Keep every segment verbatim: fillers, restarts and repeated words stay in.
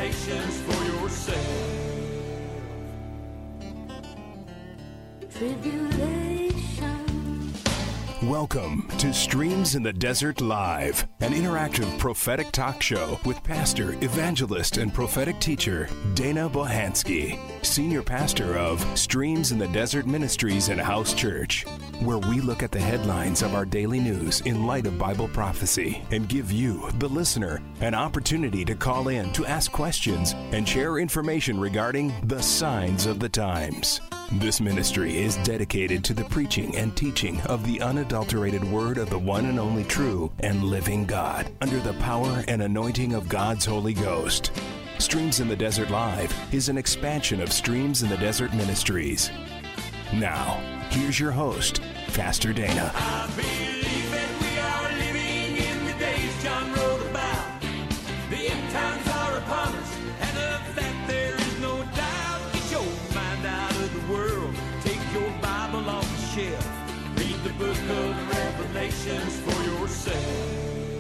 revelations for yourself. Tribulation. Welcome to Streams in the Desert Live, an interactive prophetic talk show with pastor, evangelist, and prophetic teacher Dana Bohansky, senior pastor of Streams in the Desert Ministries and House Church, where we look at the headlines of our daily news in light of Bible prophecy and give you, the listener, an opportunity to call in to ask questions and share information regarding the signs of the times. This ministry is dedicated to the preaching and teaching of the unadulterated word of the one and only true and living God, under the power and anointing of God's Holy Ghost. Streams in the Desert Live is an expansion of Streams in the Desert Ministries. Now, here's your host, Pastor Dana. I believe that we are living in the days John wrote about. The end times are upon us, and of that there is no doubt. Get your mind out of the world. Take your Bible off the shelf. Read the book of Revelations for yourself.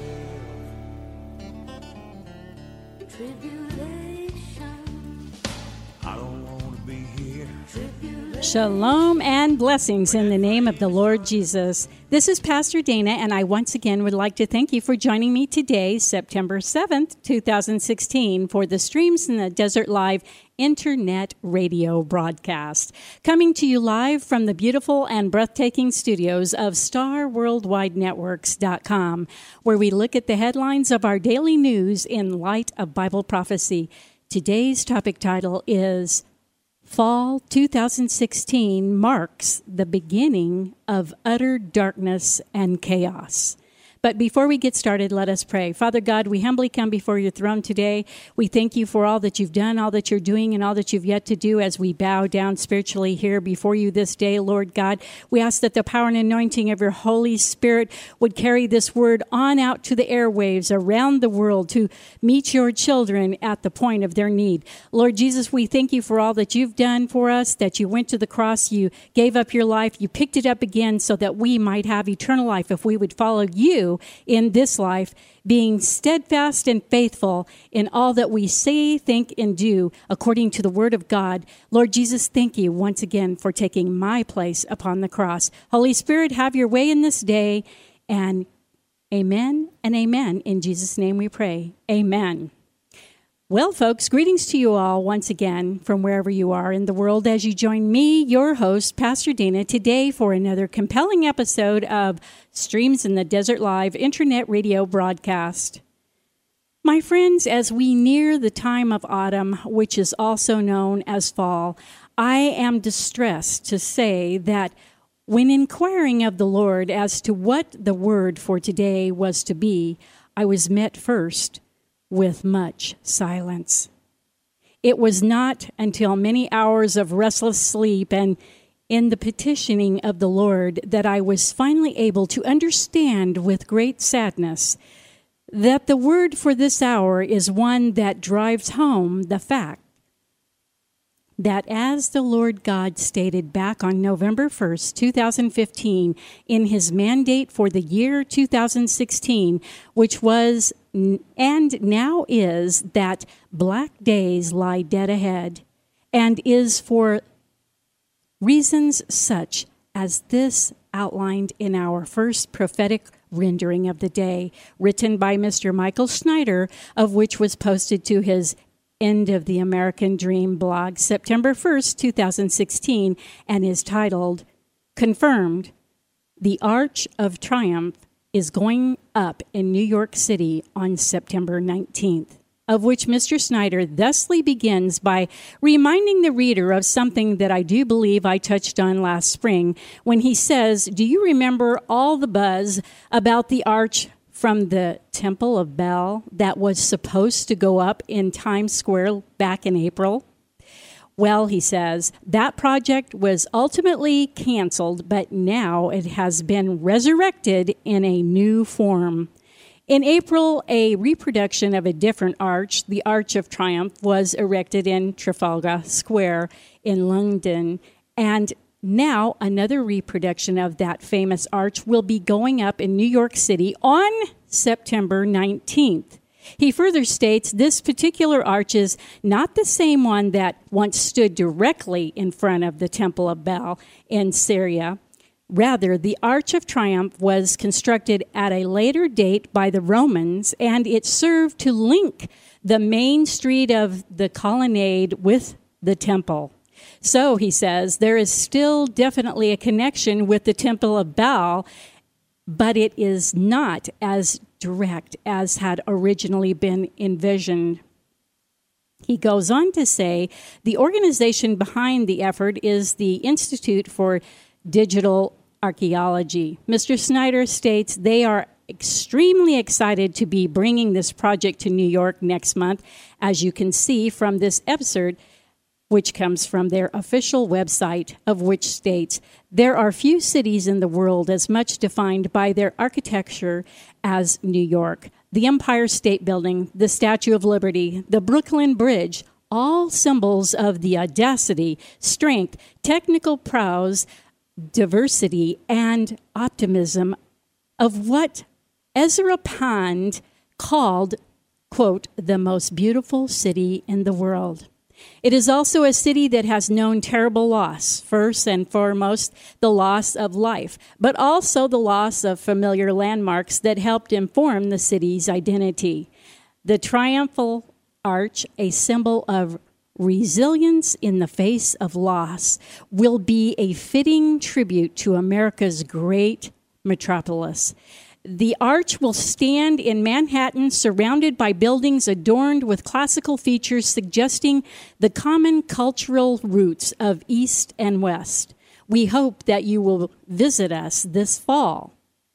Tribulation. I don't want to be here. Tribulation. Shalom and blessings in the name of the Lord Jesus. This is Pastor Dana, and I once again would like to thank you for joining me today, September seventh, twenty sixteen, for the Streams in the Desert Live Internet radio broadcast. Coming to you live from the beautiful and breathtaking studios of star worldwide networks dot com, where we look at the headlines of our daily news in light of Bible prophecy. Today's topic title is Fall two thousand sixteen marks the beginning of utter darkness and chaos. But before we get started, let us pray. Father God, we humbly come before your throne today. We thank you for all that you've done, all that you're doing, and all that you've yet to do as we bow down spiritually here before you this day, Lord God. We ask that the power and anointing of your Holy Spirit would carry this word on out to the airwaves around the world to meet your children at the point of their need. Lord Jesus, we thank you for all that you've done for us, that you went to the cross, you gave up your life, you picked it up again so that we might have eternal life if we would follow you in this life, being steadfast and faithful in all that we say, think, and do according to the word of God. Lord Jesus, thank you once again for taking my place upon the cross. Holy Spirit, have your way in this day, and amen and amen. In Jesus' name we pray. Amen. Well, folks, greetings to you all once again from wherever you are in the world as you join me, your host, Pastor Dana, today for another compelling episode of Streams in the Desert Live Internet radio broadcast. My friends, as we near the time of autumn, which is also known as fall, I am distressed to say that when inquiring of the Lord as to what the word for today was to be, I was met first with much silence. It was not until many hours of restless sleep and in the petitioning of the Lord that I was finally able to understand with great sadness that the word for this hour is one that drives home the fact that as the Lord God stated back on November first, twenty fifteen, in his mandate for the year two thousand sixteen, which was and now is that black days lie dead ahead, and is for reasons such as this outlined in our first prophetic rendering of the day, written by Mister Michael Snyder, of which was posted to his End of the American Dream blog, September first, twenty sixteen, and is titled, Confirmed, the Arch of Triumph is going up in New York City on September nineteenth, of which Mister Snyder thusly begins by reminding the reader of something that I do believe I touched on last spring when he says, do you remember all the buzz about the arch from the Temple of Bel that was supposed to go up in Times Square back in April? Well, he says, that project was ultimately canceled, but now it has been resurrected in a new form. In April, a reproduction of a different arch, the Arch of Triumph, was erected in Trafalgar Square in London, and now another reproduction of that famous arch will be going up in New York City on September nineteenth. He further states this particular arch is not the same one that once stood directly in front of the Temple of Baal in Syria. Rather, the Arch of Triumph was constructed at a later date by the Romans, and it served to link the main street of the colonnade with the temple. So, he says, there is still definitely a connection with the Temple of Baal, but it is not as direct as had originally been envisioned. He goes on to say the organization behind the effort is the Institute for Digital Archaeology. Mister Snyder states they are extremely excited to be bringing this project to New York next month, as you can see from this episode, which comes from their official website, of which states, there are few cities in the world as much defined by their architecture as New York. The Empire State Building, the Statue of Liberty, the Brooklyn Bridge, all symbols of the audacity, strength, technical prowess, diversity, and optimism of what Ezra Pound called, quote, the most beautiful city in the world. It is also a city that has known terrible loss, first and foremost, the loss of life, but also the loss of familiar landmarks that helped inform the city's identity. The triumphal arch, a symbol of resilience in the face of loss, will be a fitting tribute to America's great metropolis. The arch will stand in Manhattan, surrounded by buildings adorned with classical features suggesting the common cultural roots of East and West. We hope that you will visit us this fall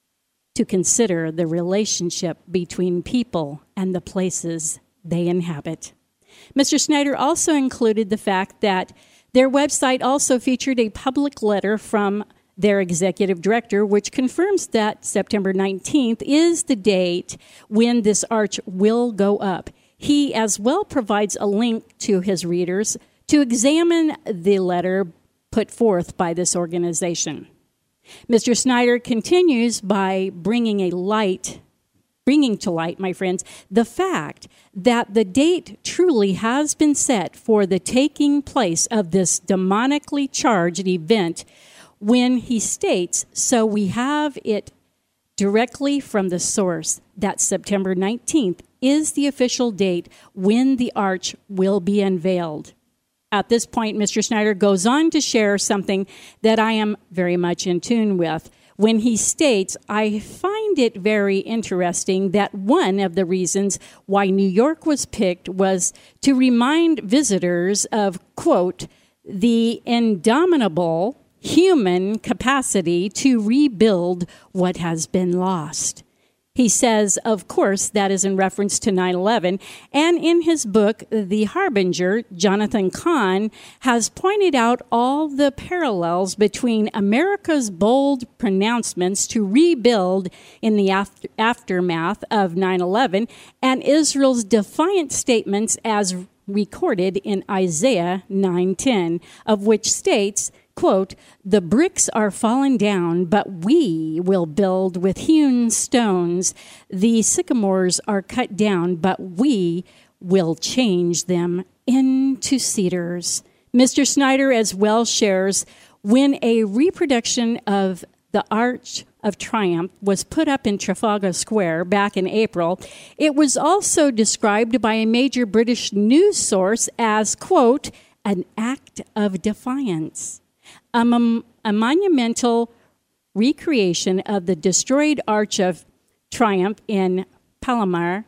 to consider the relationship between people and the places they inhabit. Mister Snyder also included the fact that their website also featured a public letter from their executive director, which confirms that September nineteenth is the date when this arch will go up. He as well provides a link to his readers to examine the letter put forth by this organization. Mister Snyder continues by bringing a light, bringing to light, my friends, the fact that the date truly has been set for the taking place of this demonically charged event, when he states, so we have it directly from the source, that September nineteenth is the official date when the arch will be unveiled. At this point, Mister Snyder goes on to share something that I am very much in tune with, when he states, I find it very interesting that one of the reasons why New York was picked was to remind visitors of, quote, the indomitable human capacity to rebuild what has been lost. He says, of course, that is in reference to nine eleven. And in his book, The Harbinger, Jonathan Cahn has pointed out all the parallels between America's bold pronouncements to rebuild in the after- aftermath of nine eleven and Israel's defiant statements as recorded in Isaiah nine ten, of which states, quote, the bricks are fallen down, but we will build with hewn stones. The sycamores are cut down, but we will change them into cedars. Mister Snyder as well shares when a reproduction of the Arch of Triumph was put up in Trafalgar Square back in April, it was also described by a major British news source as, quote, an act of defiance. A, mom- a monumental recreation of the destroyed Arch of Triumph in Palmyra,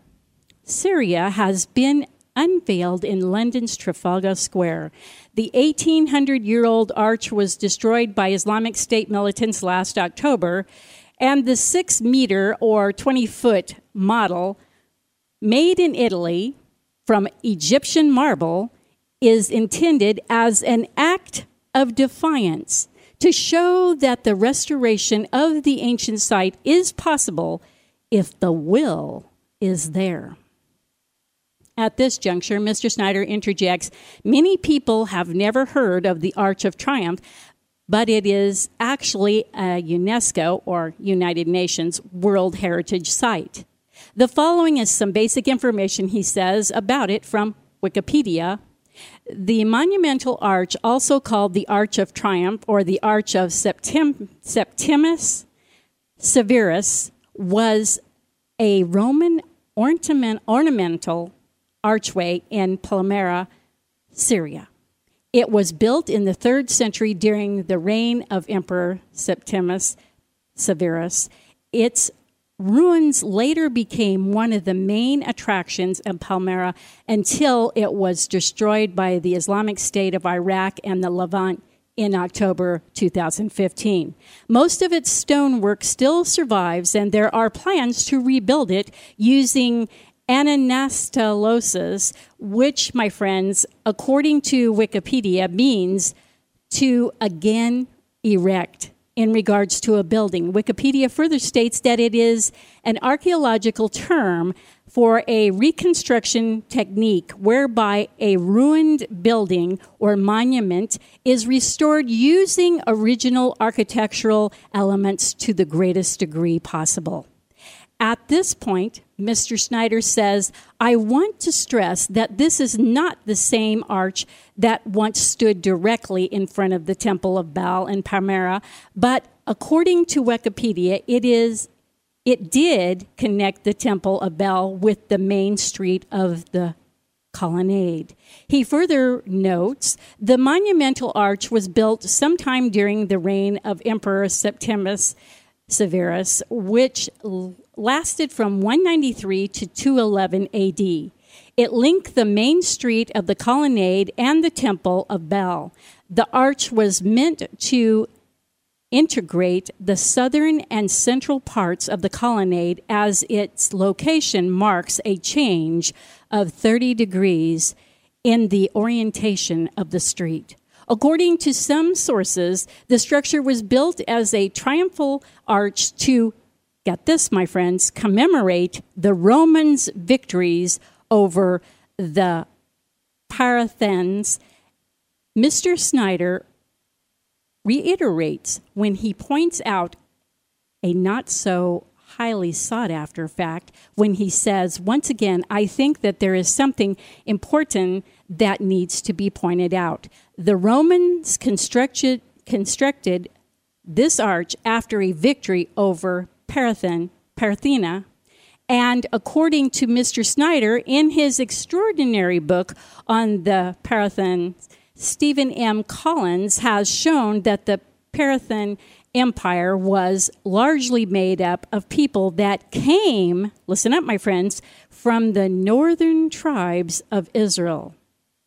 Syria, has been unveiled in London's Trafalgar Square. The eighteen hundred year old arch was destroyed by Islamic State militants last October, and the six meter or twenty foot model, made in Italy from Egyptian marble, is intended as an act of defiance to show that the restoration of the ancient site is possible if the will is there. At this juncture, Mister Snyder interjects, many people have never heard of the Arch of Triumph, but it is actually a UNESCO, or United Nations, World Heritage Site. The following is some basic information, he says, about it from Wikipedia. The monumental arch, also called the Arch of Triumph or the Arch of Septim- Septimus Severus, was a Roman ornament, ornamental archway in Palmyra, Syria. It was built in the third century during the reign of Emperor Septimus Severus. Its ruins later became one of the main attractions in Palmyra until it was destroyed by the Islamic State of Iraq and the Levant in October two thousand fifteen. Most of its stonework still survives, and there are plans to rebuild it using anastomosis, which, my friends, according to Wikipedia, means to again erect in regards to a building. Wikipedia further states that it is an archaeological term for a reconstruction technique whereby a ruined building or monument is restored using original architectural elements to the greatest degree possible. At this point, Mister Snyder says, I want to stress that this is not the same arch that once stood directly in front of the Temple of Baal in Palmyra, but according to Wikipedia, it is it did connect the Temple of Baal with the main street of the colonnade. He further notes, the monumental arch was built sometime during the reign of Emperor Septimus Severus, which lasted from one ninety-three to two eleven A D. It linked the main street of the colonnade and the Temple of Baal. The arch was meant to integrate the southern and central parts of the colonnade, as its location marks a change of thirty degrees in the orientation of the street. According to some sources, the structure was built as a triumphal arch to, get this, my friends, commemorate the Romans' victories over the Parthians. Mister Snyder reiterates when he points out a not so highly sought after fact when he says, once again, I think that there is something important that needs to be pointed out. The Romans constructed, constructed this arch after a victory over Parthen, Parthena, and according to Mister Snyder, in his extraordinary book on the Parthens, Stephen M. Collins has shown that the Parthian Empire was largely made up of people that came, listen up, my friends, from the northern tribes of Israel.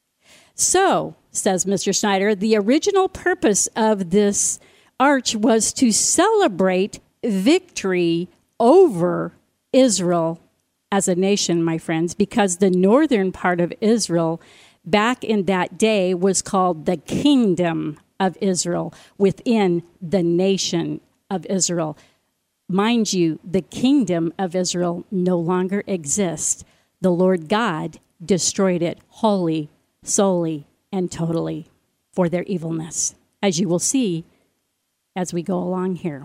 So, says Mister Snyder, the original purpose of this arch was to celebrate victory over Israel as a nation, my friends, because the northern part of Israel back in that day was called the Kingdom of Israel within the nation of Israel. Mind you, the Kingdom of Israel no longer exists. The Lord God destroyed it wholly, solely, and totally for their evilness, as you will see as we go along here.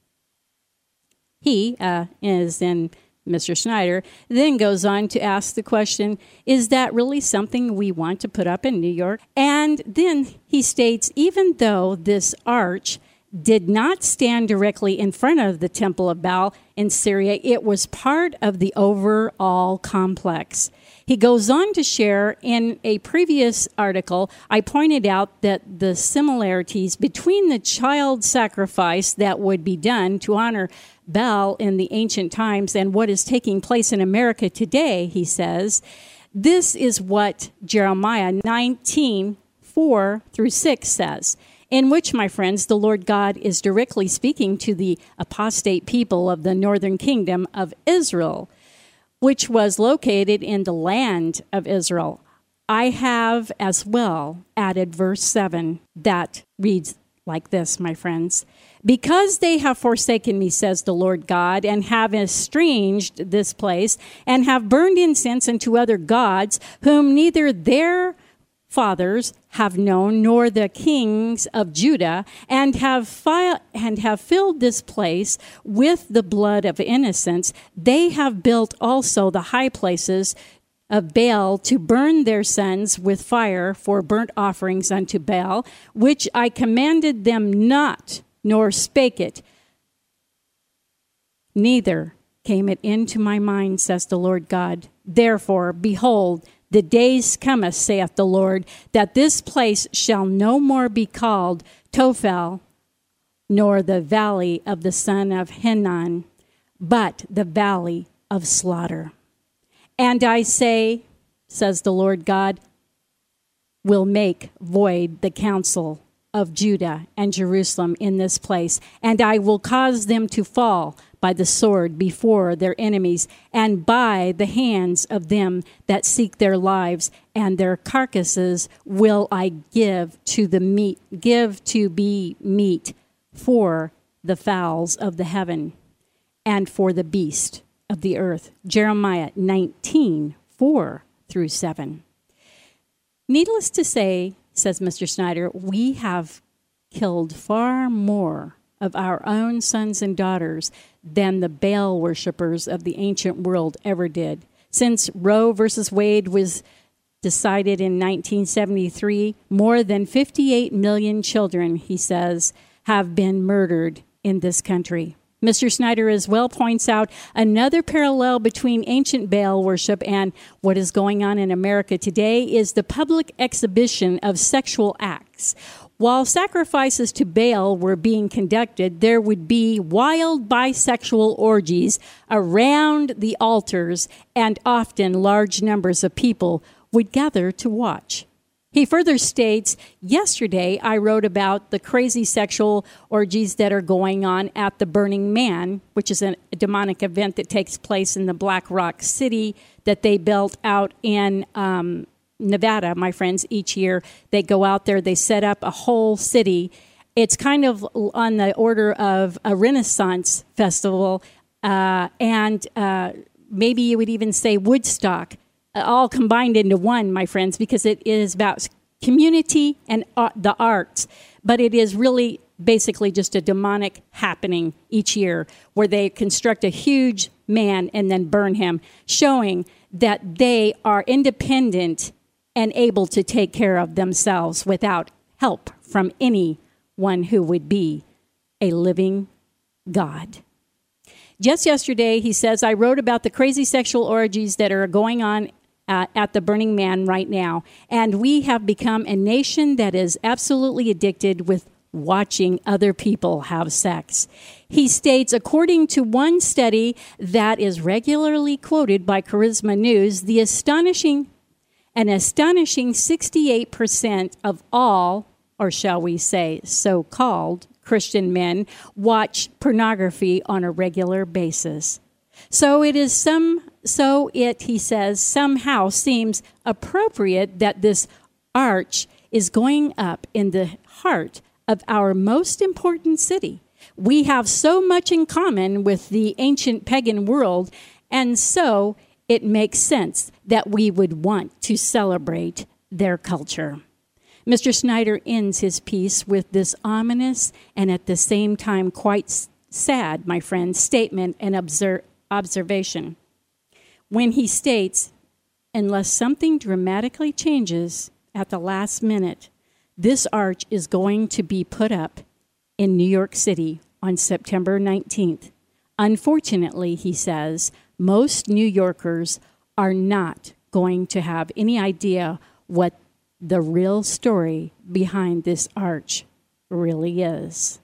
He uh, is in Mister Snyder then goes on to ask the question, is that really something we want to put up in New York? And then he states, even though this arch did not stand directly in front of the Temple of Baal in Syria, it was part of the overall complex. He goes on to share, in a previous article, I pointed out that the similarities between the child sacrifice that would be done to honor Baal in the ancient times and what is taking place in America today, he says. This is what Jeremiah nineteen, four through six says, in which, my friends, the Lord God is directly speaking to the apostate people of the northern kingdom of Israel, which was located in the land of Israel. I have as well added verse seven that reads like this, my friends. Because they have forsaken me, says the Lord God, and have estranged this place, and have burned incense unto other gods, whom neither their fathers have known, nor the kings of Judah, and have fi- and have filled this place with the blood of innocents. They have built also the high places of Baal to burn their sons with fire for burnt offerings unto Baal, which I commanded them not, nor spake it. Neither came it into my mind, says the Lord God. Therefore, behold, the days cometh, saith the Lord, that this place shall no more be called Tophel, nor the valley of the son of Hinnom, but the valley of slaughter. And I say, says the Lord God, will make void the counsel of Judah and Jerusalem in this place, and I will cause them to fall by the sword before their enemies, and by the hands of them that seek their lives, and their carcasses will I give to the meat, give to be meat for the fowls of the heaven, and for the beast of the earth. Jeremiah nineteen, four through seven. Needless to say, says Mister Snyder, we have killed far more of our own sons and daughters than the Baal worshipers of the ancient world ever did. Since Roe versus Wade was decided in nineteen seventy-three, more than fifty-eight million children, he says, have been murdered in this country. Mister Snyder as well points out another parallel between ancient Baal worship and what is going on in America today is the public exhibition of sexual acts. While sacrifices to Baal were being conducted, there would be wild bisexual orgies around the altars, and often large numbers of people would gather to watch. He further states, yesterday I wrote about the crazy sexual orgies that are going on at the Burning Man, which is a demonic event that takes place in the Black Rock City that they built out in um, Nevada, my friends. Each year they go out there, they set up a whole city. It's kind of on the order of a Renaissance festival, uh, and uh, maybe you would even say Woodstock, all combined into one, my friends, because it is about community and uh, the arts. But it is really basically just a demonic happening each year where they construct a huge man and then burn him, showing that they are independent and able to take care of themselves without help from anyone who would be a living God. Just yesterday, he says, I wrote about the crazy sexual orgies that are going on Uh, at the Burning Man right now. And we have become a nation that is absolutely addicted with watching other people have sex. He states, according to one study that is regularly quoted by Charisma News, the astonishing, an astonishing sixty-eight percent of all, or shall we say so-called Christian men, watch pornography on a regular basis. So it is some, so it, he says, somehow seems appropriate that this arch is going up in the heart of our most important city. We have so much in common with the ancient pagan world, and so it makes sense that we would want to celebrate their culture. Mister Snyder ends his piece with this ominous and at the same time quite sad, my friend, statement and observe. observation when he states, unless something dramatically changes at the last minute, this arch is going to be put up in New York City on September nineteenth. Unfortunately, he says, most New Yorkers are not going to have any idea what the real story behind this arch really is.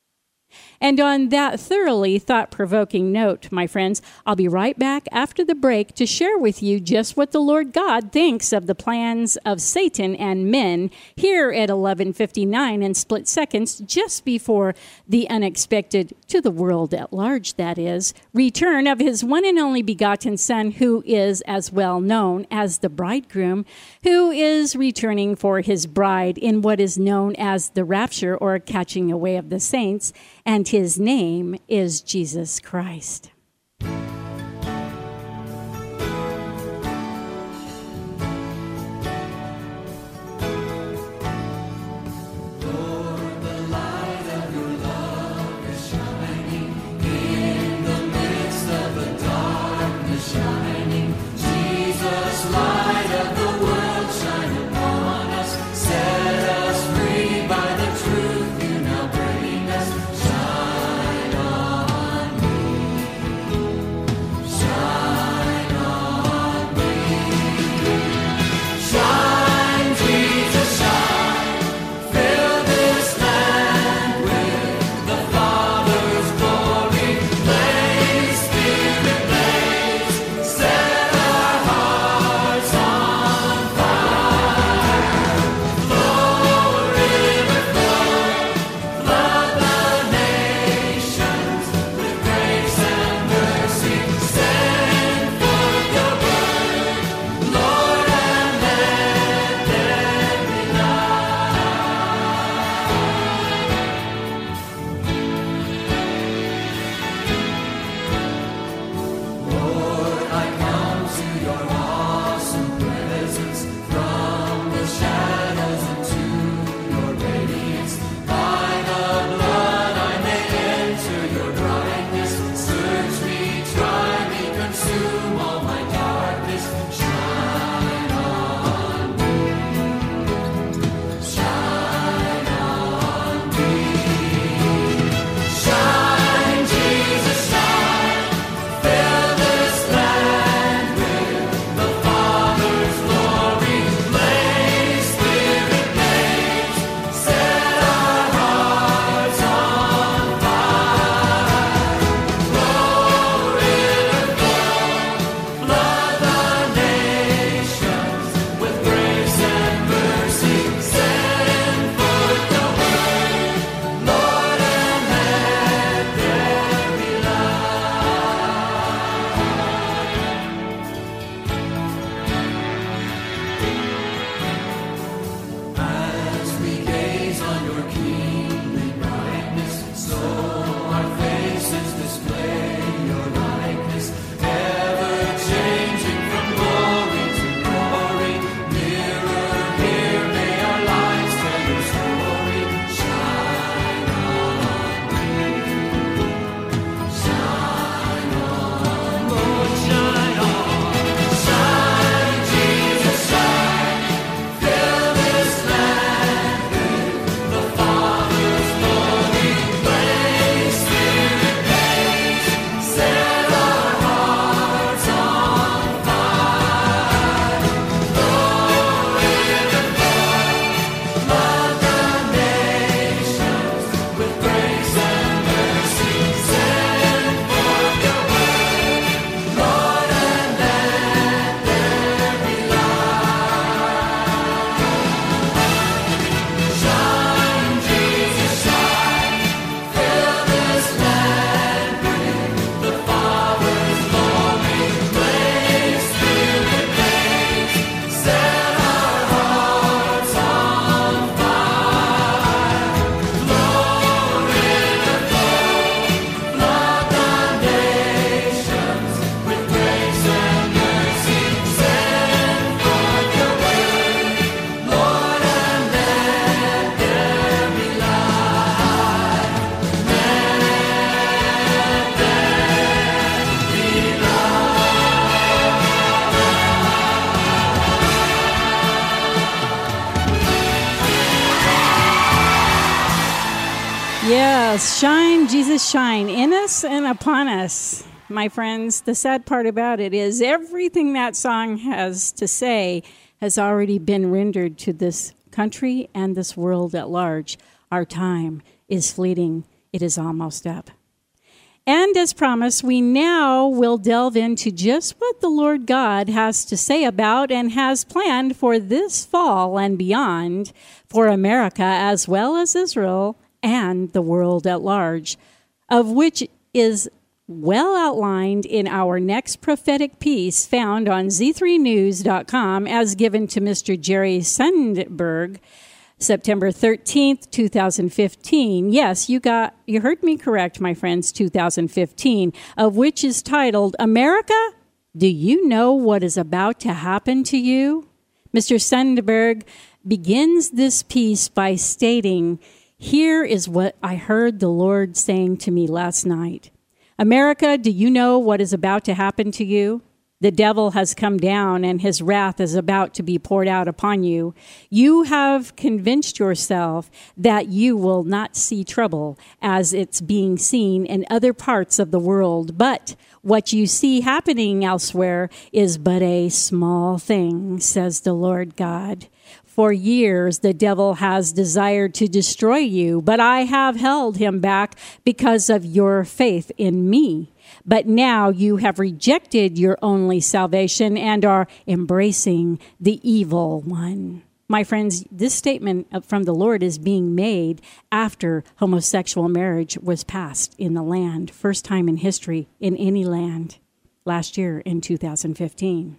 And on that thoroughly thought-provoking note, my friends, I'll be right back after the break to share with you just what the Lord God thinks of the plans of Satan and men here at eleven fifty-nine in split seconds, just before the unexpected, to the world at large, that is, return of his one and only begotten Son, who is as well known as the bridegroom, who is returning for his bride in what is known as the rapture or catching away of the saints, and his name is Jesus Christ. Yes, shine, Jesus, shine in us and upon us. My friends, the sad part about it is everything that song has to say has already been rendered to this country and this world at large. Our time is fleeting. It is almost up. And as promised, we now will delve into just what the Lord God has to say about and has planned for this fall and beyond for America as well as Israel and the world at large, of which is well outlined in our next prophetic piece found on z three news dot com as given to Mister Jerry Sundberg, September thirteenth, twenty fifteen. Yes, you got you heard me correct, my friends, two thousand fifteen, of which is titled, America, Do You Know What Is About to Happen to You? Mister Sundberg begins this piece by stating, here is what I heard the Lord saying to me last night. America, do you know what is about to happen to you? The devil has come down and his wrath is about to be poured out upon you. You have convinced yourself that you will not see trouble as it's being seen in other parts of the world. But what you see happening elsewhere is but a small thing, says the Lord God. For years, the devil has desired to destroy you, but I have held him back because of your faith in me. But now you have rejected your only salvation and are embracing the evil one. My friends, this statement from the Lord is being made after homosexual marriage was passed in the land, first time in history in any land, last year in two thousand fifteen.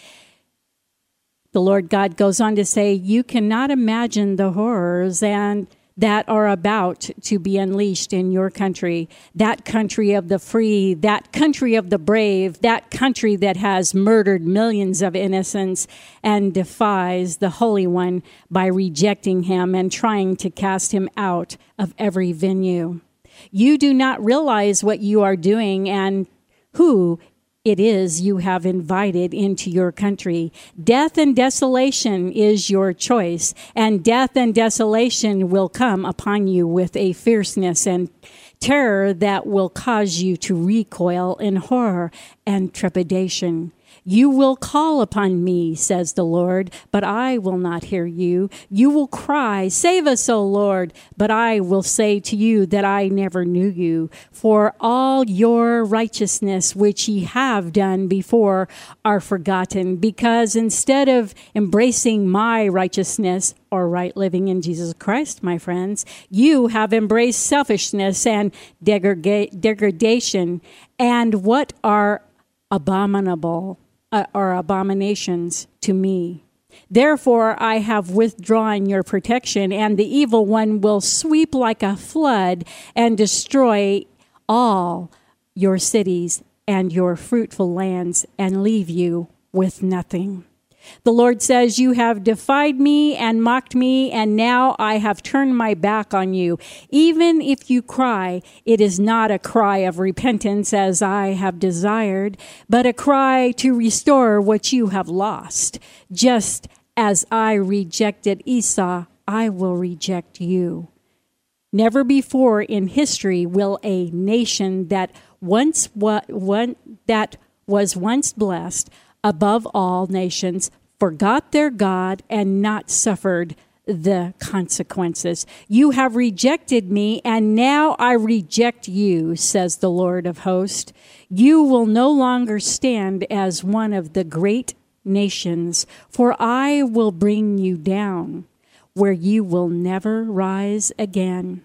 The Lord God goes on to say, you cannot imagine the horrors and that are about to be unleashed in your country, that country of the free, that country of the brave, that country that has murdered millions of innocents and defies the Holy One by rejecting him and trying to cast him out of every venue. You do not realize what you are doing and who it is you have invited into your country. Death and desolation is your choice, and death and desolation will come upon you with a fierceness and terror that will cause you to recoil in horror and trepidation. You will call upon me, says the Lord, but I will not hear you. You will cry, save us, O Lord, but I will say to you that I never knew you. For all your righteousness, which ye have done before, are forgotten, because instead of embracing my righteousness, or right living in Jesus Christ, my friends, you have embraced selfishness and degrega- degradation, and what are abominable uh, are abominations to me. Therefore, I have withdrawn your protection, and the evil one will sweep like a flood and destroy all your cities and your fruitful lands and leave you with nothing. The Lord says, you have defied me and mocked me, and now I have turned my back on you. Even if you cry, it is not a cry of repentance as I have desired, but a cry to restore what you have lost. Just as I rejected Esau, I will reject you. Never before in history will a nation that once wa- one, that was once blessed above all nations, forgot their God and not suffered the consequences. You have rejected me, and now I reject you, says the Lord of hosts. You will no longer stand as one of the great nations, for I will bring you down where you will never rise again.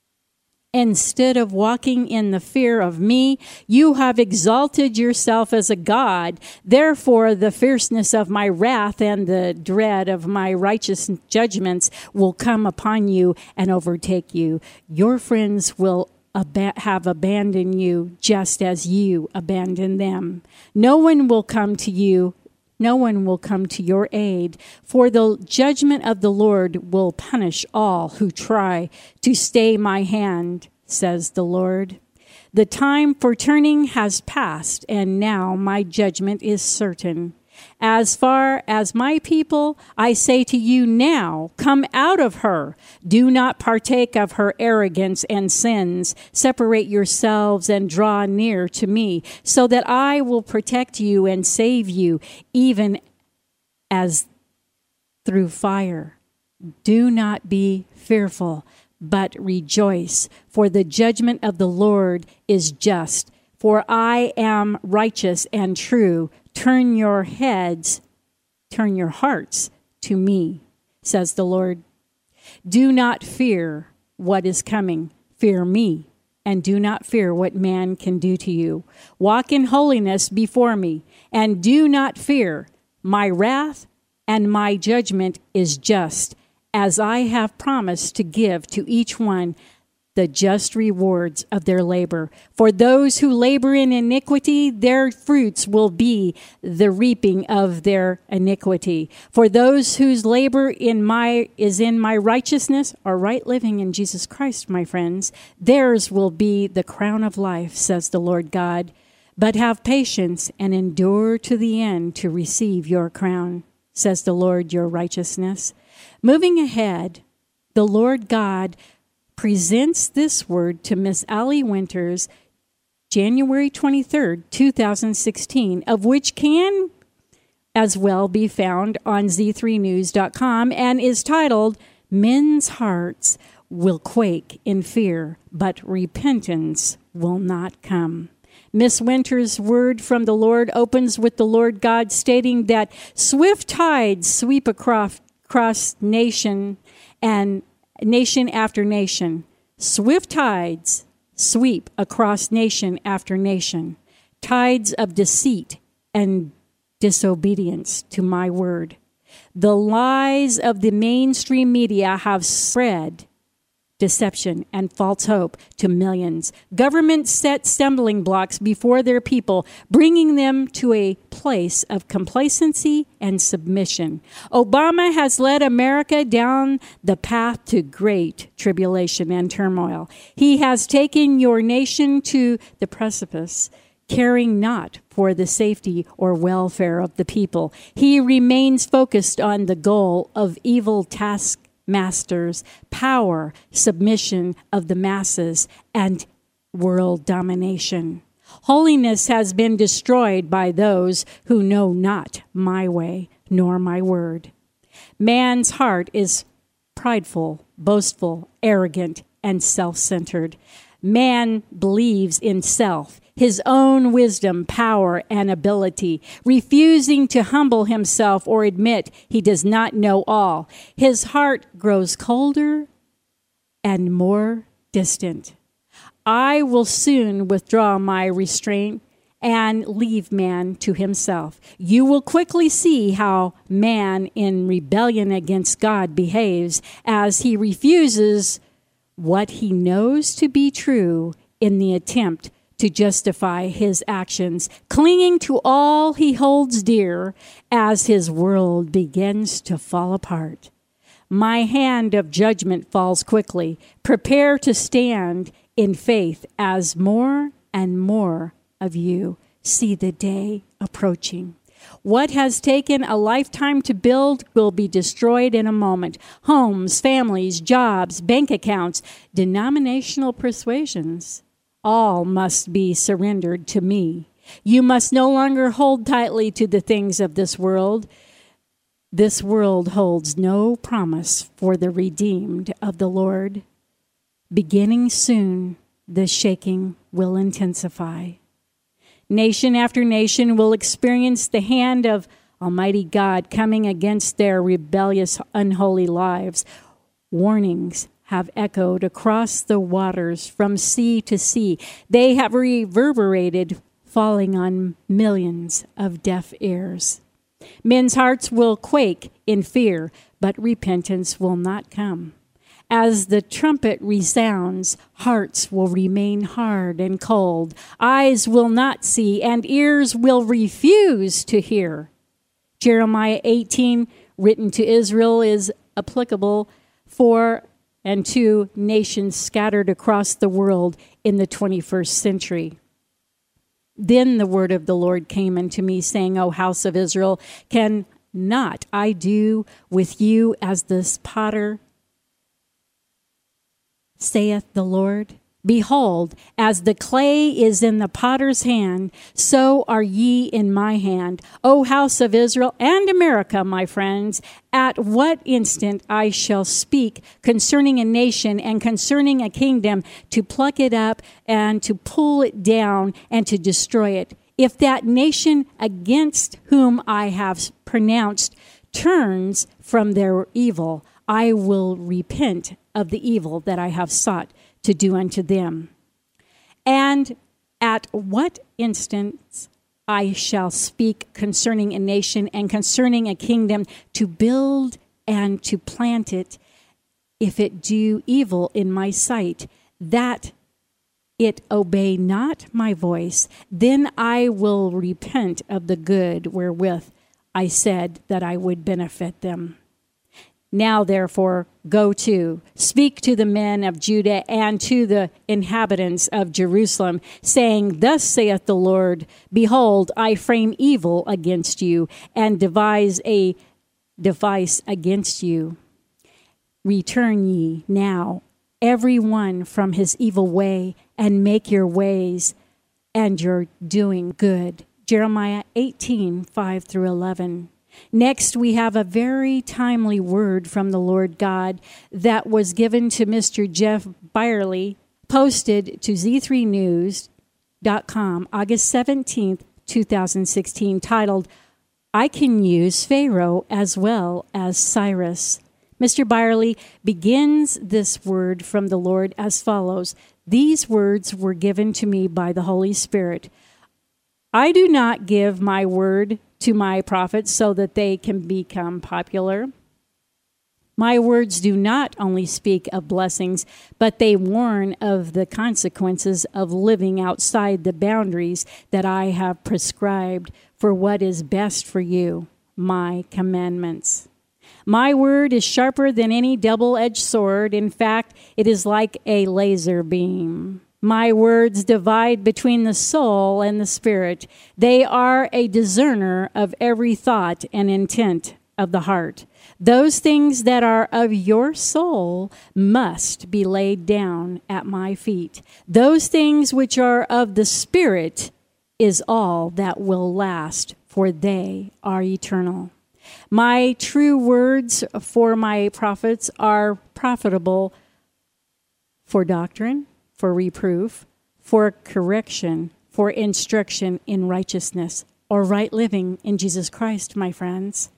Instead of walking in the fear of me, you have exalted yourself as a god. Therefore, the fierceness of my wrath and the dread of my righteous judgments will come upon you and overtake you. Your friends will ab- have abandoned you just as you abandoned them. No one will come to you. No one will come to your aid, for the judgment of the Lord will punish all who try to stay my hand, says the Lord. The time for turning has passed, and now my judgment is certain. As far as my people, I say to you now, come out of her. Do not partake of her arrogance and sins. Separate yourselves and draw near to me, so that I will protect you and save you, even as through fire. Do not be fearful, but rejoice, for the judgment of the Lord is just. For I am righteous and true. Turn your heads, turn your hearts to me, says the Lord. Do not fear what is coming. Fear me, and do not fear what man can do to you. Walk in holiness before me, and do not fear. My wrath and my judgment is just, as I have promised to give to each one the just rewards of their labor. For those who labor in iniquity, their fruits will be the reaping of their iniquity. For those whose labor in my is in my righteousness, or right living in Jesus Christ, my friends, theirs will be the crown of life, says the Lord God. But have patience and endure to the end to receive your crown, says the Lord, your righteousness. Moving ahead, the Lord God presents this word to Miss Allie Winters, January twenty-third, two thousand sixteen, of which can as well be found on z three news dot com and is titled, Men's Hearts Will Quake in Fear, But Repentance Will Not Come. Miss Winters' word from the Lord opens with the Lord God stating that swift tides sweep across, across nation and nation after nation. Swift tides sweep across nation after nation. Tides of deceit and disobedience to my word. The lies of the mainstream media have spread deception and false hope to millions. Governments set stumbling blocks before their people, bringing them to a place of complacency and submission. Obama has led America down the path to great tribulation and turmoil. He has taken your nation to the precipice, caring not for the safety or welfare of the people. He remains focused on the goal of evil task masters, power, submission of the masses, and world domination. Holiness has been destroyed by those who know not my way nor my word. Man's heart is prideful, boastful, arrogant, and self-centered. Man believes in self, his own wisdom, power, and ability, refusing to humble himself or admit he does not know all. His heart grows colder and more distant. I will soon withdraw my restraint and leave man to himself. You will quickly see how man in rebellion against God behaves as he refuses what he knows to be true in the attempt to justify his actions, clinging to all he holds dear as his world begins to fall apart. My hand of judgment falls quickly. Prepare to stand in faith as more and more of you see the day approaching. What has taken a lifetime to build will be destroyed in a moment. Homes, families, jobs, bank accounts, denominational persuasions, all must be surrendered to me. You must no longer hold tightly to the things of this world. This world holds no promise for the redeemed of the Lord. Beginning soon, the shaking will intensify. Nation after nation will experience the hand of Almighty God coming against their rebellious, unholy lives. Warnings have echoed across the waters from sea to sea. They have reverberated, falling on millions of deaf ears. Men's hearts will quake in fear, but repentance will not come. As the trumpet resounds, hearts will remain hard and cold. Eyes will not see, and ears will refuse to hear. Jeremiah eighteen, written to Israel, is applicable for and to nations scattered across the world in the twenty-first century. Then the word of the Lord came unto me, saying, O house of Israel, can not I do with you as this potter, saith the Lord? Behold, as the clay is in the potter's hand, so are ye in my hand, O house of Israel and America, my friends. At what instant I shall speak concerning a nation and concerning a kingdom, to pluck it up and to pull it down and to destroy it. If that nation against whom I have pronounced turns from their evil, I will repent of the evil that I have sought to do unto them. And at what instance I shall speak concerning a nation and concerning a kingdom, to build and to plant it, if it do evil in my sight, that it obey not my voice, then I will repent of the good wherewith I said that I would benefit them. Now, therefore, go to, speak to the men of Judah and to the inhabitants of Jerusalem, saying, Thus saith the Lord, Behold, I frame evil against you, and devise a device against you. Return ye now, every one from his evil way, and make your ways and your doing good. Jeremiah eighteen, five through eleven. Next, we have a very timely word from the Lord God that was given to Mister Jeff Byerly, posted to Z three news dot com, August seventeenth, twenty sixteen, titled, I Can Use Pharaoh as Well as Cyrus. Mister Byerly begins this word from the Lord as follows. These words were given to me by the Holy Spirit. I do not give my word to my prophets so that they can become popular. My words do not only speak of blessings, but they warn of the consequences of living outside the boundaries that I have prescribed for what is best for you, my commandments. My word is sharper than any double-edged sword. In fact, it is like a laser beam. My words divide between the soul and the spirit. They are a discerner of every thought and intent of the heart. Those things that are of your soul must be laid down at my feet. Those things which are of the spirit is all that will last, for they are eternal. My true words for my prophets are profitable for doctrine, for reproof, for correction, for instruction in righteousness, or right living in Jesus Christ, my friends.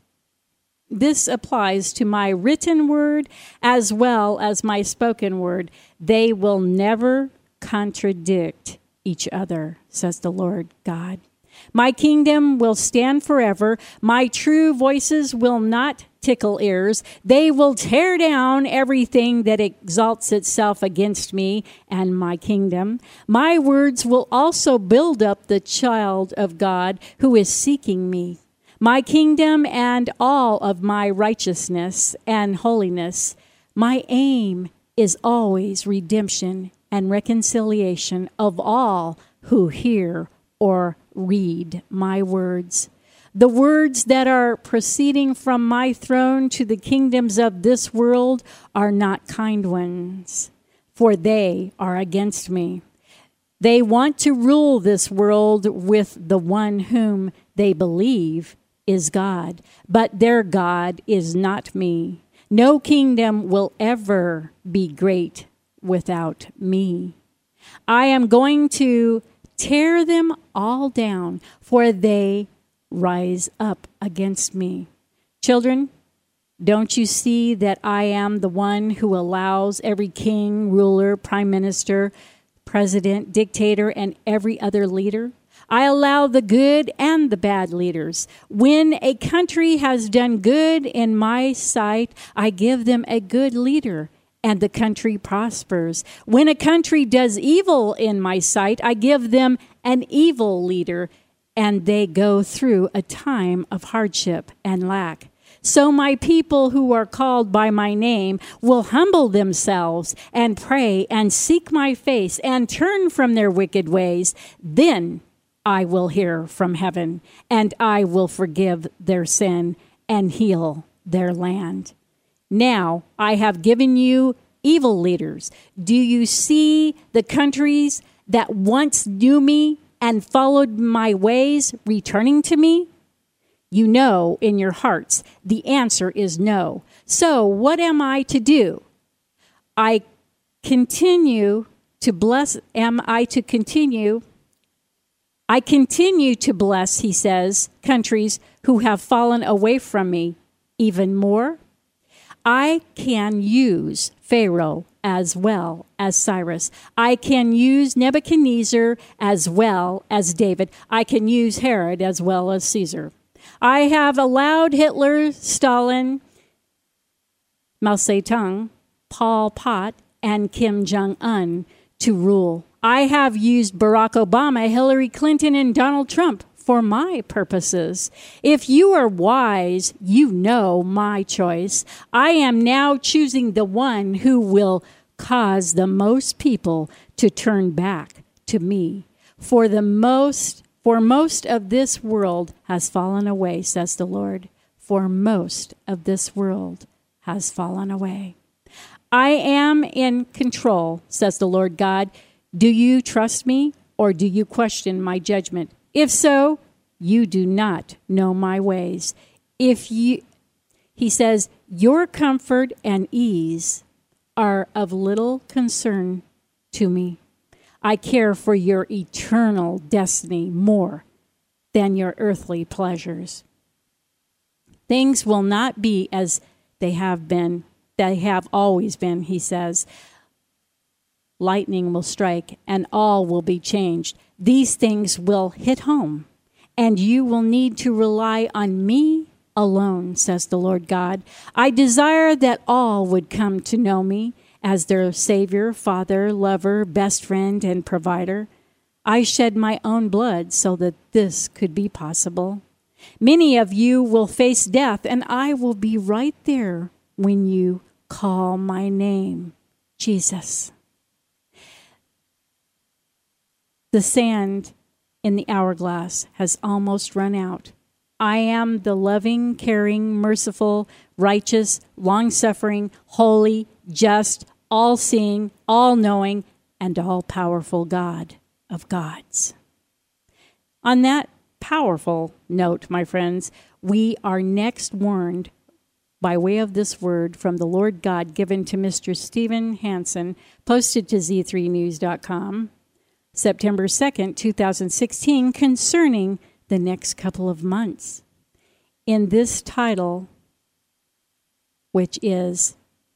This applies to my written word as well as my spoken word. They will never contradict each other, says the Lord God. My kingdom will stand forever. My true voices will not tickle ears. They will tear down everything that exalts itself against me and my kingdom. My words will also build up the child of God who is seeking me. My kingdom and all of my righteousness and holiness. My aim is always redemption and reconciliation of all who hear or read my words. The words that are proceeding from my throne to the kingdoms of this world are not kind ones, for they are against me. They want to rule this world with the one whom they believe is God, but their God is not me. No kingdom will ever be great without me. I am going to tear them all down, for they rise up against me. Children, don't you see that I am the one who allows every king, ruler, prime minister, president, dictator, and every other leader? I allow the good and the bad leaders. When a country has done good in my sight, I give them a good leader, and the country prospers. When a country does evil in my sight, I give them an evil leader, and they go through a time of hardship and lack. So my people who are called by my name will humble themselves and pray and seek my face and turn from their wicked ways. Then I will hear from heaven, and I will forgive their sin and heal their land. Now I have given you evil leaders. Do you see the countries that once knew me and followed my ways returning to me? You know in your hearts the answer is no. So what am I to do? I continue to bless, am I to continue? I continue to bless, he says, countries who have fallen away from me even more. I can use Pharaoh as well as Cyrus. I can use Nebuchadnezzar as well as David. I can use Herod as well as Caesar. I have allowed Hitler, Stalin, Mao Zedong, Pol Pot, and Kim Jong-un to rule. I have used Barack Obama, Hillary Clinton, and Donald Trump for my purposes. If you are wise, you know my choice. I am now choosing the one who will cause the most people to turn back to me. For the most, for most of this world has fallen away, says the Lord. For most of this world has fallen away. I am in control, says the Lord God. Do you trust me, or do you question my judgment? If so, you do not know my ways. If you, he says, your comfort and ease are of little concern to me. I care for your eternal destiny more than your earthly pleasures. Things will not be as they have been, they have always been, he says. Lightning will strike and all will be changed. These things will hit home, and you will need to rely on me alone, says the Lord God. I desire that all would come to know me as their Savior, Father, lover, best friend, and provider. I shed my own blood so that this could be possible. Many of you will face death, and I will be right there when you call my name, Jesus. The sand in the hourglass has almost run out. I am the loving, caring, merciful, righteous, long-suffering, holy, just, all-seeing, all-knowing, and all-powerful God of gods. On that powerful note, my friends, we are next warned by way of this word from the Lord God given to Mister Stephen Hansen, posted to Z three news dot com. September second, twenty sixteen, concerning the next couple of months. In this title, which is,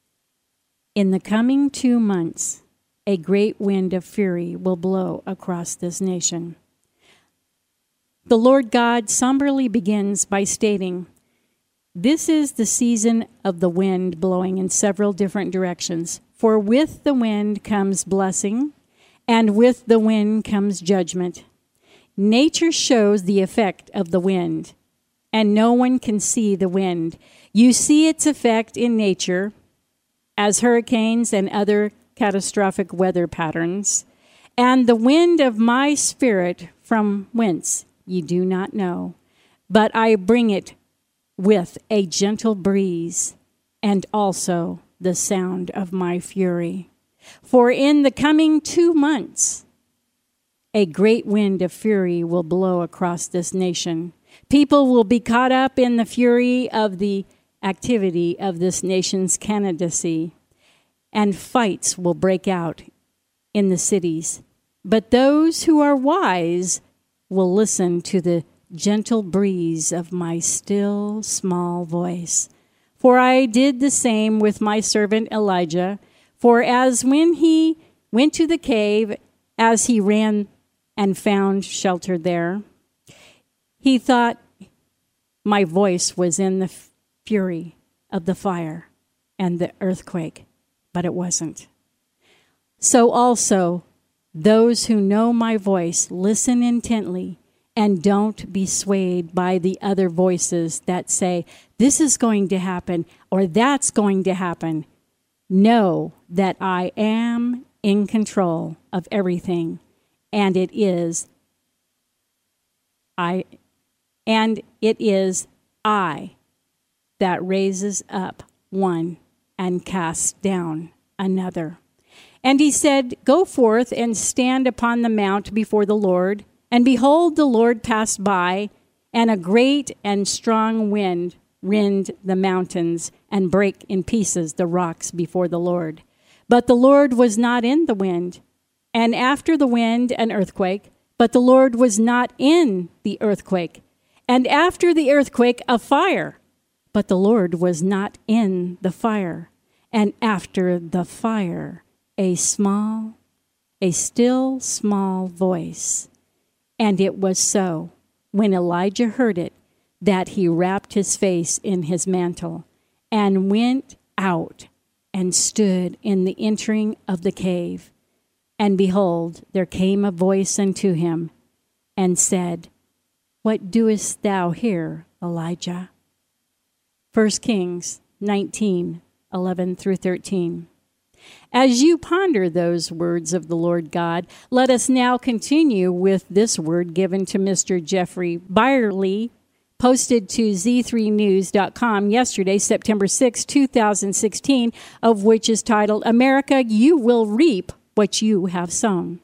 in the coming two months, a great wind of fury will blow across this nation. The Lord God somberly begins by stating, this is the season of the wind blowing in several different directions, for with the wind comes blessing, and with the wind comes judgment. Nature shows the effect of the wind, and no one can see the wind. You see its effect in nature as hurricanes and other catastrophic weather patterns, and the wind of my spirit from whence you do not know, but I bring it with a gentle breeze and also the sound of my fury. For in the coming two months, a great wind of fury will blow across this nation. People will be caught up in the fury of the activity of this nation's candidacy, and fights will break out in the cities. But those who are wise will listen to the gentle breeze of my still small voice. For I did the same with my servant Elijah. For as when he went to the cave, as he ran and found shelter there, he thought my voice was in the fury of the fire and the earthquake, but it wasn't. So also, those who know my voice listen intently and don't be swayed by the other voices that say, this is going to happen or that's going to happen. Know that I am in control of everything, and it is I, and it is I that raises up one and casts down another. And he said, Go forth and stand upon the mount before the Lord. And behold, the Lord passed by, and a great and strong wind rend the mountains and break in pieces the rocks before the Lord. But the Lord was not in the wind. And after the wind, an earthquake. But the Lord was not in the earthquake. And after the earthquake, a fire. But the Lord was not in the fire. And after the fire, a small, a still small voice. And it was so, when Elijah heard it, that he wrapped his face in his mantle and went out and stood in the entering of the cave. And behold, there came a voice unto him and said, What doest thou here, Elijah? First Kings nineteen, eleven through thirteen. As you ponder those words of the Lord God, let us now continue with this word given to Mister Jeffrey Byerly, posted to z three news dot com yesterday, September sixth, twenty sixteen, of which is titled, America, You Will Reap What You Have Sown.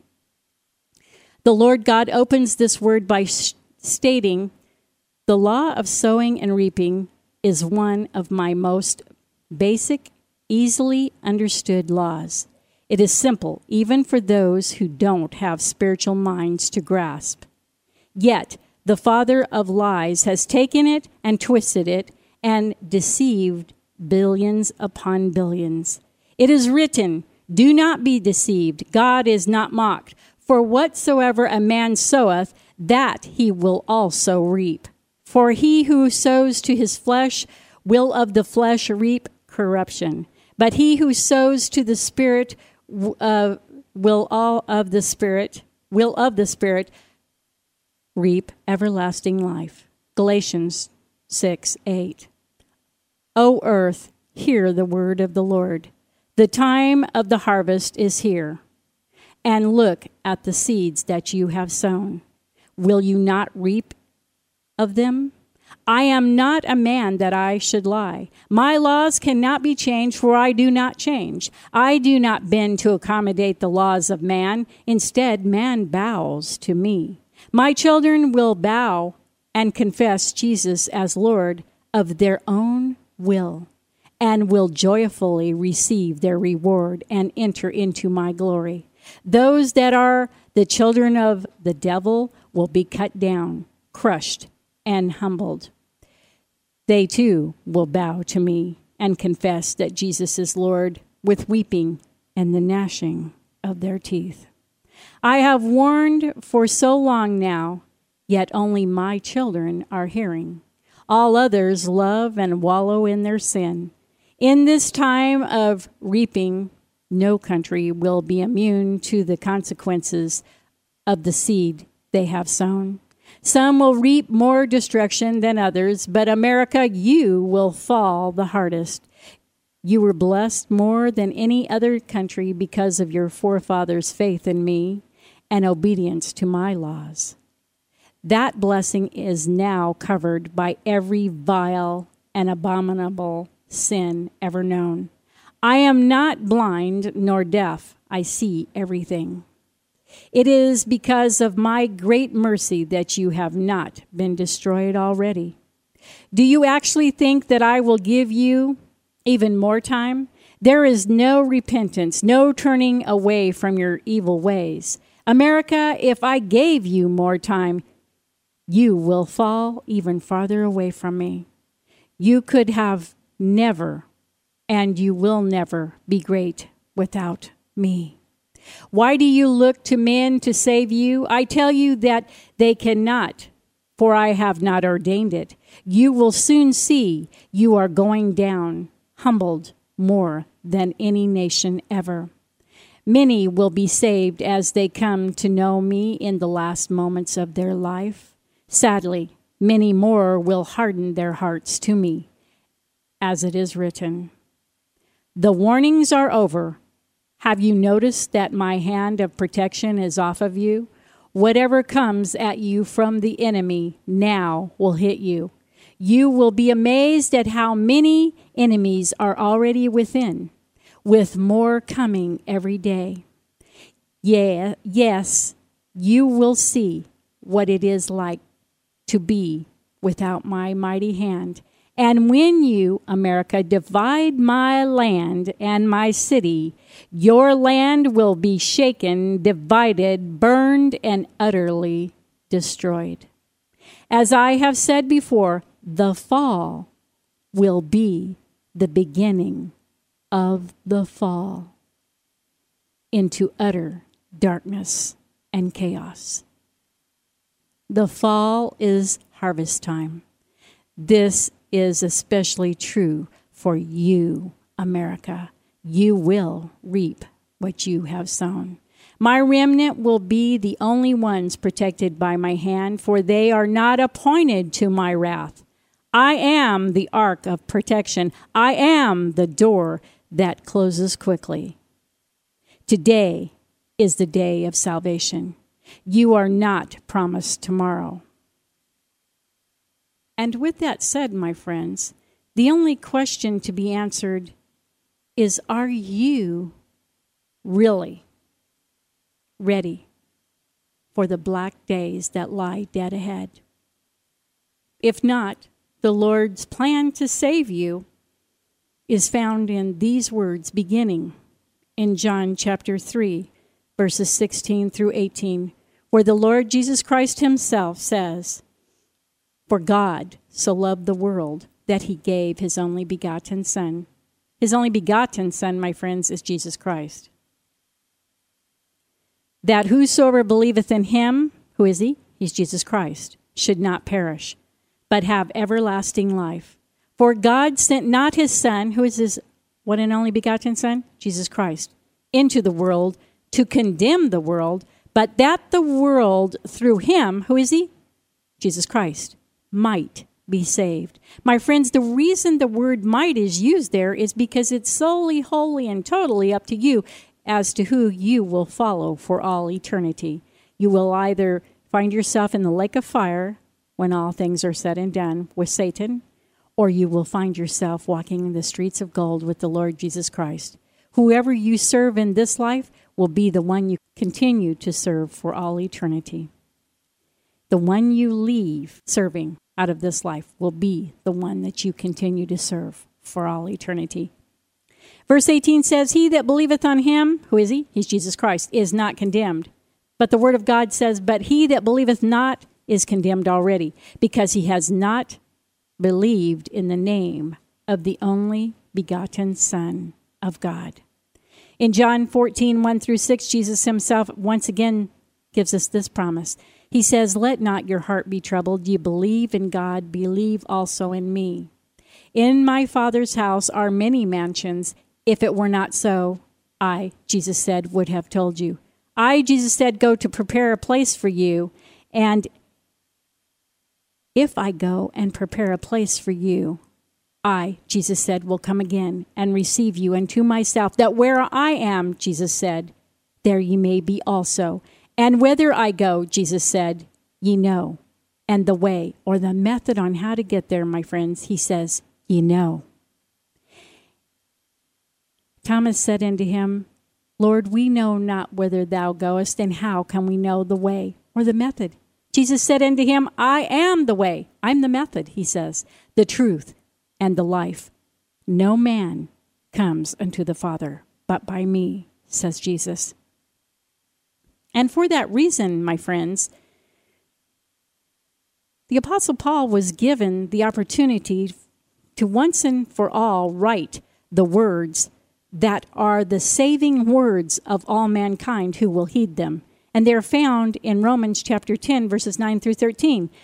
The Lord God opens this word by sh- stating, The law of sowing and reaping is one of my most basic, easily understood laws. It is simple, even for those who don't have spiritual minds to grasp. Yet, the father of lies has taken it and twisted it and deceived billions upon billions. It is written, Do not be deceived. God is not mocked. For whatsoever a man soweth, that he will also reap. For he who sows to his flesh will of the flesh reap corruption. But he who sows to the Spirit uh, will all of the Spirit, will of the Spirit reap everlasting life. Galatians six, eight. O earth, hear the word of the Lord. The time of the harvest is here. And look at the seeds that you have sown. Will you not reap of them? I am not a man that I should lie. My laws cannot be changed, for I do not change. I do not bend to accommodate the laws of man. Instead, man bows to me. My children will bow and confess Jesus as Lord of their own will, and will joyfully receive their reward and enter into my glory. Those that are the children of the devil will be cut down, crushed, and humbled. They too will bow to me and confess that Jesus is Lord with weeping and the gnashing of their teeth. I have warned for so long now, yet only my children are hearing. All others love and wallow in their sin. In this time of reaping, no country will be immune to the consequences of the seed they have sown. Some will reap more destruction than others, but America, you will fall the hardest. You were blessed more than any other country because of your forefathers' faith in me and obedience to my laws. That blessing is now covered by every vile and abominable sin ever known. I am not blind nor deaf. I see everything. It is because of my great mercy that you have not been destroyed already. Do you actually think that I will give you even more time? There is no repentance, no turning away from your evil ways. America, if I gave you more time, you will fall even farther away from me. You could have never, and you will never be great without me. Why do you look to men to save you? I tell you that they cannot, for I have not ordained it. You will soon see you are going down, humbled more than any nation ever. Many will be saved as they come to know me in the last moments of their life. Sadly, many more will harden their hearts to me, as it is written. The warnings are over. Have you noticed that my hand of protection is off of you? Whatever comes at you from the enemy now will hit you. You will be amazed at how many enemies are already within, with more coming every day. Yeah, yes, you will see what it is like to be without my mighty hand. And when you, America, divide my land and my city, your land will be shaken, divided, burned, and utterly destroyed. As I have said before, the fall will be the beginning of the fall into utter darkness and chaos. The fall is harvest time. This is especially true for you, America. You will reap what you have sown. My remnant will be the only ones protected by my hand, for they are not appointed to my wrath. I am the ark of protection. I am the door that closes quickly. Today is the day of salvation. You are not promised tomorrow. And with that said, my friends, the only question to be answered is, are you really ready for the black days that lie dead ahead? If not, the Lord's plan to save you is found in these words beginning in John chapter three, verses sixteen through eighteen, where the Lord Jesus Christ himself says, "For God so loved the world that he gave his only begotten Son." His only begotten Son, my friends, is Jesus Christ. "That whosoever believeth in him," who is he? He's Jesus Christ, "should not perish, but have everlasting life. For God sent not his Son," who is his one and only begotten Son? Jesus Christ, "into the world to condemn the world, but that the world through him," who is he? Jesus Christ, "might be saved." My friends, the reason the word might is used there is because it's solely, wholly, and totally up to you as to who you will follow for all eternity. You will either find yourself in the lake of fire when all things are said and done with Satan, or you will find yourself walking in the streets of gold with the Lord Jesus Christ. Whoever you serve in this life will be the one you continue to serve for all eternity. The one you leave serving out of this life will be the one that you continue to serve for all eternity. Verse eighteen says, "He that believeth on him," who is he? He's Jesus Christ, "is not condemned." But the word of God says, "But he that believeth not is condemned already, because he has not believed in the name of the only begotten Son of God." In John fourteen, one through six, Jesus himself once again gives us this promise. He says, "Let not your heart be troubled. You believe in God, believe also in me. In my Father's house are many mansions. If it were not so, I," Jesus said, "would have told you. I," Jesus said, "go to prepare a place for you. And if I go and prepare a place for you, I," Jesus said, "will come again and receive you unto myself, that where I am," Jesus said, "there ye may be also. And whither I go," Jesus said, "ye know. And the way," or the method on how to get there, my friends, he says, "ye know." Thomas said unto him, "Lord, we know not whither thou goest, and how can we know the way," or the method? Jesus said unto him, "I am the way." I'm the method, he says, "the truth, and the life. No man comes unto the Father but by me," says Jesus. And for that reason, my friends, the Apostle Paul was given the opportunity to once and for all write the words that are the saving words of all mankind who will heed them. And they're found in Romans chapter ten, verses nine through thirteen,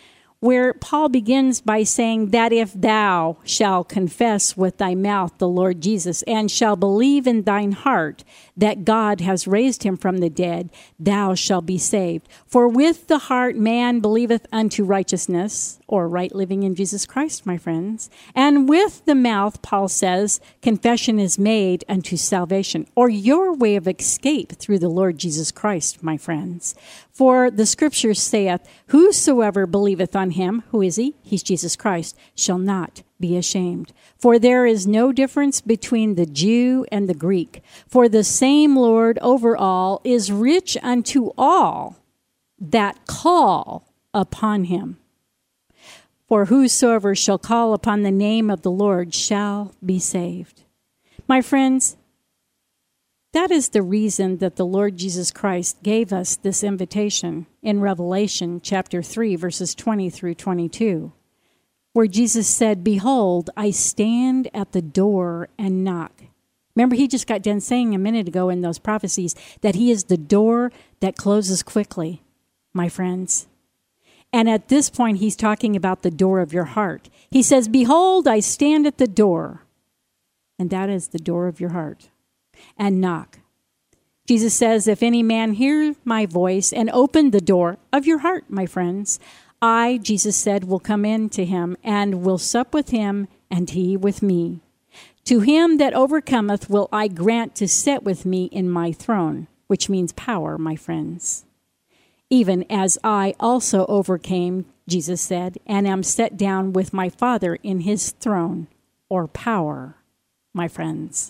where Paul begins by saying that if thou shall confess with thy mouth the Lord Jesus and shall believe in thine heart that God has raised him from the dead, thou shalt be saved. For with the heart man believeth unto righteousness, or right living in Jesus Christ, my friends. And with the mouth, Paul says, confession is made unto salvation, or your way of escape through the Lord Jesus Christ, my friends. For the scripture saith, whosoever believeth on him, who is he? He's Jesus Christ, shall not be ashamed. For there is no difference between the Jew and the Greek. For the same Lord over all is rich unto all that call upon him. For whosoever shall call upon the name of the Lord shall be saved. My friends, that is the reason that the Lord Jesus Christ gave us this invitation in Revelation chapter three, verses twenty through twenty-two, where Jesus said, behold, I stand at the door and knock. Remember, he just got done saying a minute ago in those prophecies that he is the door that closes quickly, my friends. And at this point, he's talking about the door of your heart. He says, behold, I stand at the door. And that is the door of your heart. And knock. Jesus says, if any man hear my voice and open the door of your heart, my friends, I, Jesus said, will come in to him and will sup with him and he with me. To him that overcometh will I grant to sit with me in my throne, which means power, my friends. Even as I also overcame, Jesus said, and am set down with my Father in his throne, or power, my friends.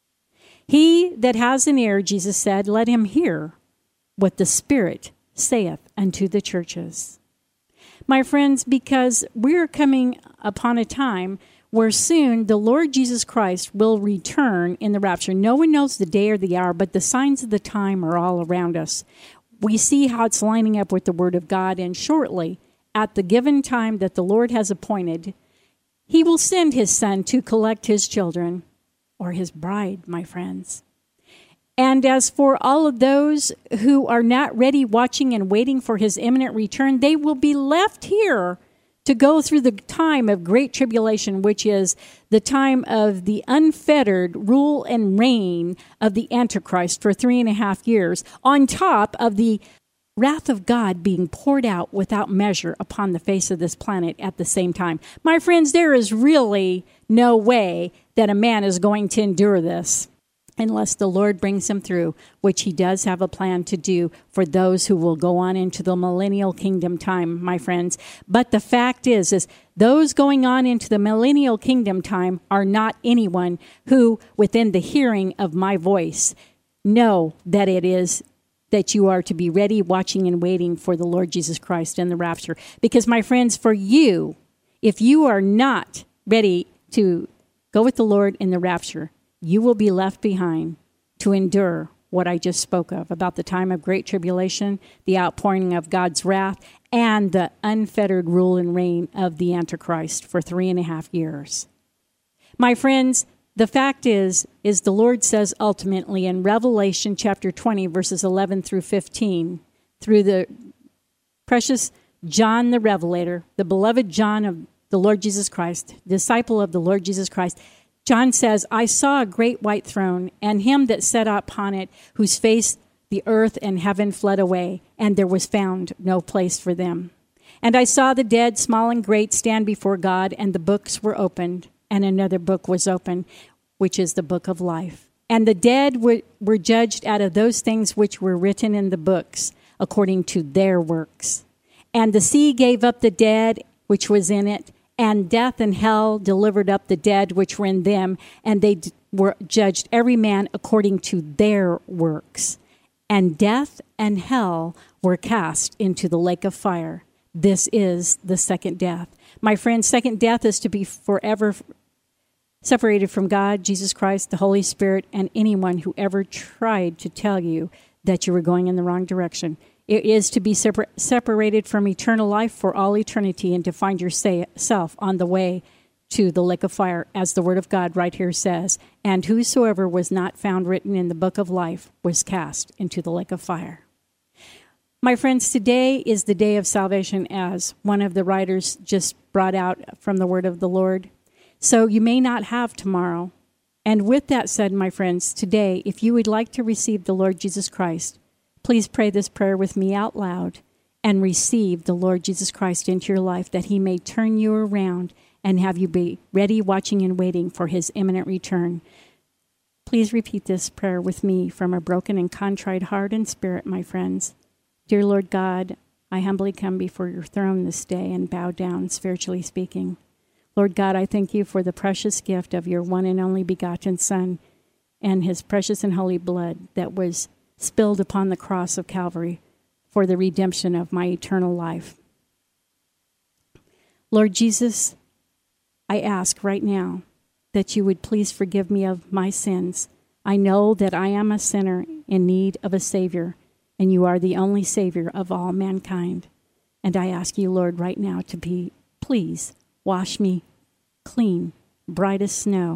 He that has an ear, Jesus said, let him hear what the Spirit saith unto the churches. My friends, because we're coming upon a time where soon the Lord Jesus Christ will return in the rapture. No one knows the day or the hour, but the signs of the time are all around us. We see how it's lining up with the Word of God, and shortly, at the given time that the Lord has appointed, he will send his Son to collect his children, or his bride, my friends. And as for all of those who are not ready, watching and waiting for his imminent return, they will be left here to go through the time of great tribulation, which is the time of the unfettered rule and reign of the Antichrist for three and a half years, on top of the wrath of God being poured out without measure upon the face of this planet at the same time. My friends, there is really no way that a man is going to endure this unless the Lord brings him through, which he does have a plan to do for those who will go on into the millennial kingdom time, my friends. But the fact is, is those going on into the millennial kingdom time are not anyone who, within the hearing of my voice, know that it is that you are to be ready, watching, and waiting for the Lord Jesus Christ in the rapture. Because, my friends, for you, if you are not ready to go with the Lord in the rapture, you will be left behind to endure what I just spoke of, about the time of great tribulation, the outpouring of God's wrath, and the unfettered rule and reign of the Antichrist for three and a half years. My friends, the fact is, is the Lord says ultimately in Revelation chapter twenty, verses eleven through fifteen, through the precious John the Revelator, the beloved John of the Lord Jesus Christ, disciple of the Lord Jesus Christ, John says, I saw a great white throne, and him that sat upon it, whose face the earth and heaven fled away, and there was found no place for them. And I saw the dead, small and great, stand before God, and the books were opened, and another book was opened, which is the book of life. And the dead were, were judged out of those things which were written in the books, according to their works. And the sea gave up the dead which was in it, and death and hell delivered up the dead which were in them, and they d- were judged every man according to their works. And death and hell were cast into the lake of fire. This is the second death. My friends, second death is to be forever separated from God, Jesus Christ, the Holy Spirit, and anyone who ever tried to tell you that you were going in the wrong direction. It is to be separ- separated from eternal life for all eternity, and to find yourself on the way to the lake of fire, as the Word of God right here says. And whosoever was not found written in the book of life was cast into the lake of fire. My friends, today is the day of salvation, as one of the writers just brought out from the word of the Lord. So you may not have tomorrow. And with that said, my friends, today, if you would like to receive the Lord Jesus Christ, please pray this prayer with me out loud and receive the Lord Jesus Christ into your life, that he may turn you around and have you be ready, watching, and waiting for his imminent return. Please repeat this prayer with me from a broken and contrite heart and spirit, my friends. Dear Lord God, I humbly come before your throne this day and bow down, spiritually speaking. Lord God, I thank you for the precious gift of your one and only begotten Son and his precious and holy blood that was spilled upon the cross of Calvary for the redemption of my eternal life. Lord Jesus, I ask right now that you would please forgive me of my sins. I know that I am a sinner in need of a Savior, and you are the only Savior of all mankind. And I ask you, Lord, right now to be, please, wash me clean, bright as snow.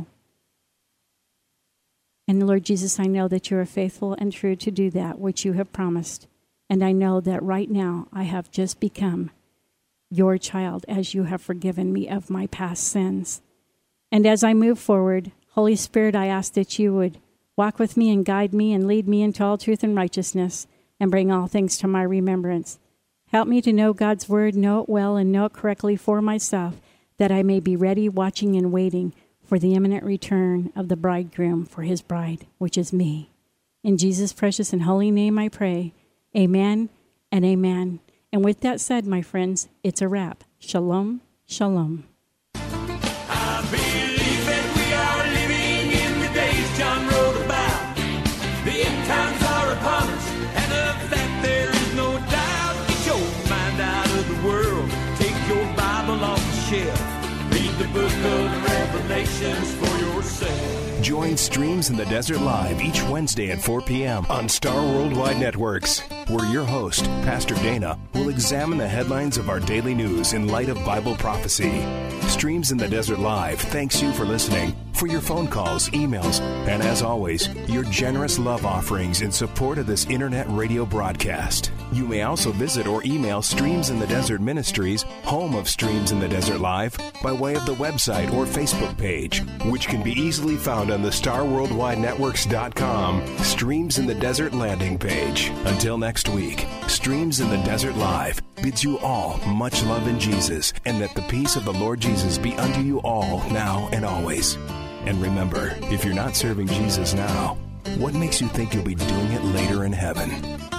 And Lord Jesus, I know that you are faithful and true to do that which you have promised. And I know that right now I have just become your child, as you have forgiven me of my past sins. And as I move forward, Holy Spirit, I ask that you would walk with me and guide me and lead me into all truth and righteousness and bring all things to my remembrance. Help me to know God's word, know it well, and know it correctly for myself, that I may be ready, watching, and waiting for the imminent return of the bridegroom for his bride, which is me. In Jesus' precious and holy name I pray. Amen and amen. And with that said, my friends, it's a wrap. Shalom, shalom. I believe that we are living in the days John wrote about. The end times are upon us, and of that there is no doubt. Get your mind out of the world. Take your Bible off the shelf. Read the book of Revelations for yourself. Join Streams in the Desert Live each Wednesday at four p.m. on Star Worldwide Networks, where your host, Pastor Dana, will examine the headlines of our daily news in light of Bible prophecy. Streams in the Desert Live thanks you for listening, for your phone calls, emails, and as always, your generous love offerings in support of this internet radio broadcast. You may also visit or email Streams in the Desert Ministries, home of Streams in the Desert Live, by way of the website or Facebook page, which can be easily found on the star worldwide networks dot com Streams in the Desert landing page. Until next week, Streams in the Desert Live bids you all much love in Jesus, and that the peace of the Lord Jesus be unto you all now and always. And remember, if you're not serving Jesus now, what makes you think you'll be doing it later in heaven?